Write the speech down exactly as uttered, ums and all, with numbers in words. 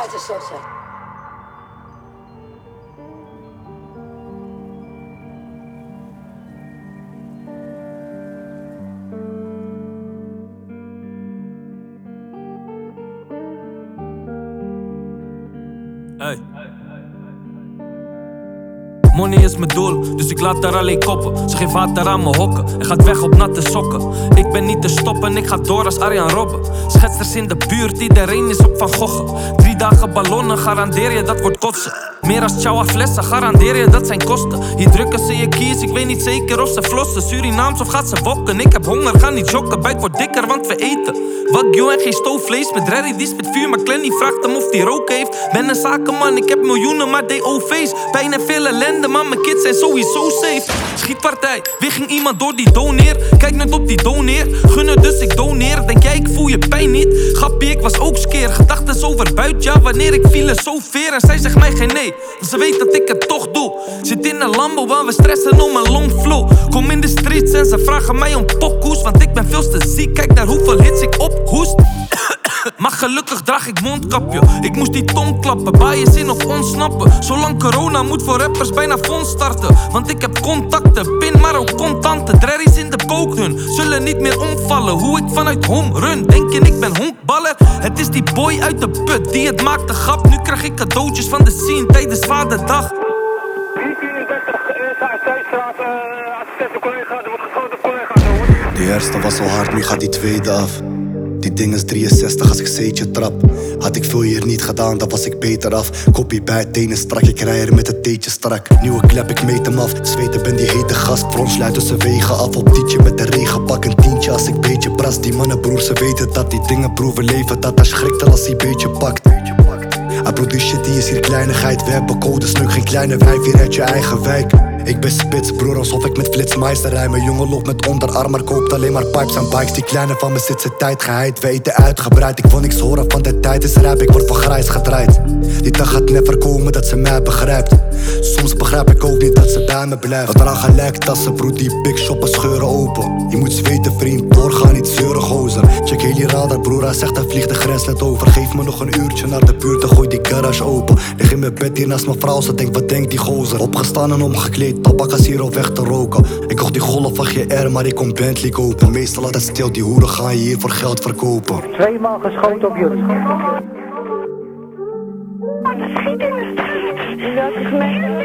Sosa. Hey. Money is mijn doel, dus ik laat daar alleen koppen. Ze geeft water aan mijn hokken en gaat weg op natte sokken. Ik ben niet te stoppen, ik ga door als Arjan Robben. Schetsers in de buurt, iedereen is op Van Gogh. Drie dagen ballonnen, garandeer je dat wordt kotsen. Meer als Chowa flessen, garandeer je dat zijn kosten. Hier drukken ze je kies, ik weet niet zeker of ze flossen. Surinaams of gaat ze wokken, ik heb honger, ga niet jokken. Buik wordt dikker, want we eten Wagyu en geen stoofvlees. Met Rary die spit vuur, maar Clenny vraagt hem of die rook heeft. Ben een zakenman, ik heb miljoenen, maar D O V's. Pijn en veel ellende, maar mijn kids zijn sowieso safe. Schietpartij, wie ging iemand door die doneer? Kijk net op die doneer, gunnen dus ik doneer. Denk jij ik voel je pijn niet? Grappie, ik was ook skeer. Gedachten over buit, ja, wanneer ik filosofeer. En zij zegt mij geen nee, want ze weet dat ik het toch doe. Zit in een Lambo, waar we stressen om een long flow. Kom in de streets en ze vragen mij om pokoes. Want ik ben veel te ziek, kijk naar hoeveel hits ik ophoest. Maar gelukkig draag ik mondkapje. Ik moest die tong klappen, baaien zin of ontsnappen. Zolang corona moet voor rappers bijna fonds starten. Want ik heb contacten, pin maar ook contanten. Drerries in de kookdun, zullen niet meer omvallen. Hoe ik vanuit home run, denken ik ben honkballer. Het is die boy uit de put, die het maakt de grap. Nu krijg ik cadeautjes van de scene tijdens Vaderdag. De eerste was al hard, nu gaat die tweede af. Die ding is drieënzestig als ik zeetje trap. Had ik veel hier niet gedaan, dan was ik beter af. Koppie bij, tenen strak, ik rij er met het theetje strak. Nieuwe klep, ik meet hem af. Zweten ben die hete gast, front sluit tussen wegen af. Op tietje met de regen, pak een tientje als ik beetje bras. Die mannen broer, ze weten dat die dingen proeven leven. Dat hij schrikt al als hij beetje pakt. Ah bro, die shit die is hier kleinigheid. We hebben codes, leuk geen kleine wijf hier uit je eigen wijk. Ik ben spits, broer, alsof ik met flitsmeister rij. Mijn jongen loopt met onderarm, maar koopt alleen maar pipes en bikes. Die kleine van me zit zijn tijd geheid, we eten uitgebreid. Ik wil niks horen van de tijd is rijp, ik word van grijs gedraaid. Die dag gaat never komen dat ze mij begrijpt. Soms begrijp ik ook niet dat ze bij me blijft. We dragen gelijk tassen, broer, die big shoppen scheuren open. Je moet zweten, vriend, doorgaan, niet zeuren, gozer. Check heel die radar, broer, hij zegt hij vliegt de grens net over. Geef me nog een uurtje naar de buurt en gooi die garage open. Lig in mijn bed hier naast mijn vrouw, ze denkt, wat denkt die gozer? Opgestaan en omgekleed, tabak is hier op weg te roken. Ik kocht die golf van G R, maar ik kon Bentley kopen. Meestal altijd stil, die hoeren gaan je hier voor geld verkopen. Tweemaal geschoten op jullie. Wat een schiet in de straat. Welke gemeente?